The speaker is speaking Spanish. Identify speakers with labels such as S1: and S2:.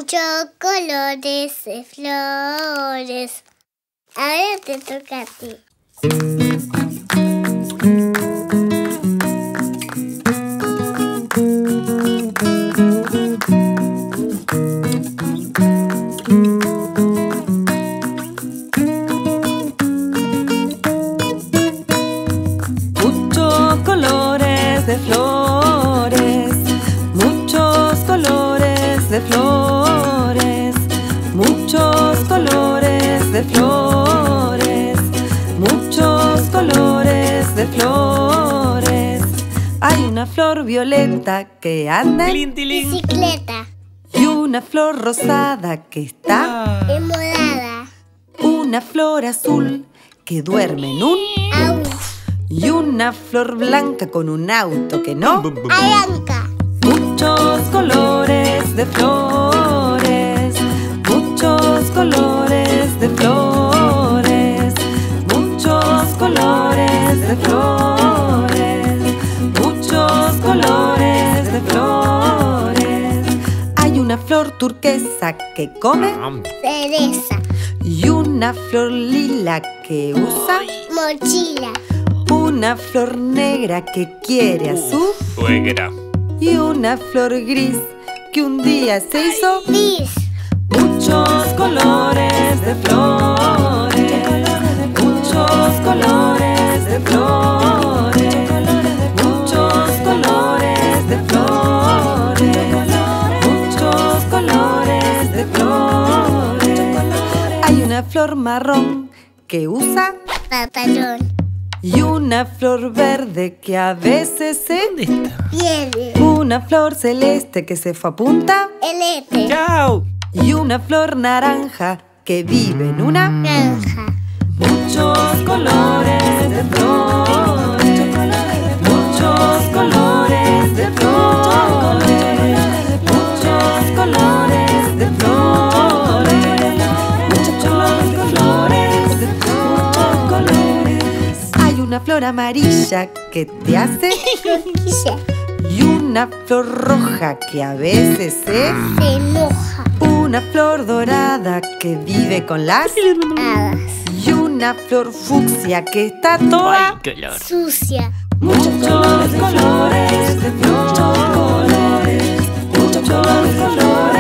S1: Muchos colores de flores. Ahora te toca a ti.
S2: Muchos colores de flores, muchos colores de flores, muchos colores de flores, muchos colores de flores. Hay una flor violeta que anda en
S1: Bicicleta.
S2: y una flor rosada que está,
S1: Morada.
S2: una flor azul que duerme en un,
S1: Agua.
S2: y una flor blanca con un auto que no.
S1: Aranca.
S2: Muchos colores de flores, muchos colores de flores, muchos colores de flores, muchos colores de flores. Hay una flor turquesa que come
S1: Cereza.
S2: y una flor lila que usa,
S1: Mochila.
S2: una flor negra que quiere a su,
S3: Suegra.
S2: y una flor gris que un día se hizo.
S1: Bis.
S2: Muchos colores de flores, muchos colores de flores, muchos colores de flores, muchos colores de flores. Hay una flor marrón que usa
S1: Pantalón.
S2: y una flor verde que a veces se...
S1: Pierde.
S2: Una flor celeste que se fue a punta
S1: Elete.
S3: ¡Chao!
S2: y una flor naranja que vive en una...
S1: Granja.
S2: Muchos colores de flores, muchos colores de flores, muchos colores de flores, muchos colores de flores. Hay una flor amarilla que te hace
S1: Quise.
S2: y una flor roja que a veces se...
S1: Se enoja.
S2: Una flor dorada que vive con las...
S1: Hadas.
S2: y una flor fucsia que está toda...
S3: color!
S1: Sucia.
S2: Muchos colores de flores, muchos colores